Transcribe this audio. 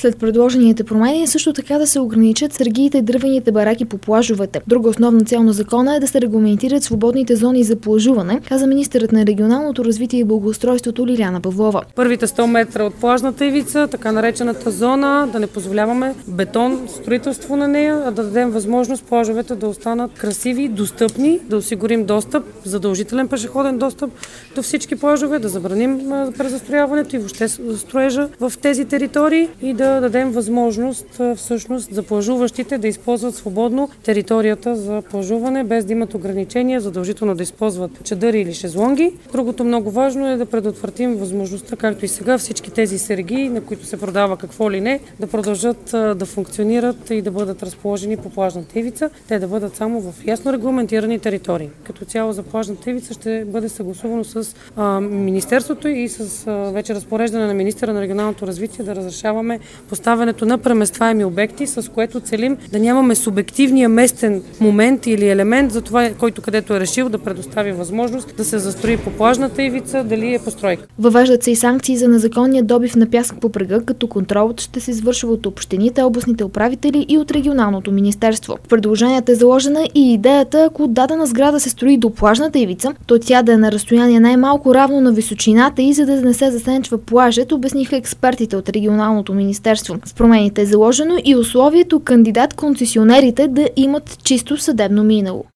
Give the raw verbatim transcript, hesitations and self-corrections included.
След предложените промени е също така да се ограничат сергиите и дървените бараки по плажовете. Друга основна цел на закона е да се регламентират свободните зони за плажуване, каза министърът на регионалното развитие и благоустройството Лиляна Павлова. Първите сто метра от плажната ивица, така наречената зона, да не позволяваме бетон, строителство на нея, а да дадем възможност плажовете да останат красиви, достъпни, да осигурим достъп, задължителен пешеходен достъп до всички плажове, да забраним презастрояването и въобще строежа в тези територии и да дадем възможност всъщност за плажуващите да използват свободно територията за плажуване, без да имат ограничения, задължително да използват чадъри или шезлонги. Другото много важно е да предотвратим възможността, както и сега, всички тези сергии, на които се продава какво ли не, да продължат да функционират и да бъдат разположени по плажната ивица. Те да бъдат само в ясно регламентирани територии. Като цяло за плажната ивица ще бъде съгласувано с а, Министерството и с а, вече разпореждане на министъра на регионалното развитие да разрешаваме поставянето на преместваеми обекти, с което целим да нямаме субективния местен момент или елемент за това, който където е решил да предостави възможност да се застрои по плажната ивица, дали е постройка. Въвеждат се и санкции за незаконния добив на пясък по брега, като контролът ще се извършва от общините, областните управители и от регионалното министерство. В предложенията е заложена и идеята, ако дадена сграда се строи до плажната ивица, то тя да е на разстояние най-малко равно на височината и за да не се засенчва плажът, обясниха експертите от регионалното министерство. С промените е заложено и условието кандидат-концесионерите да имат чисто съдебно минало.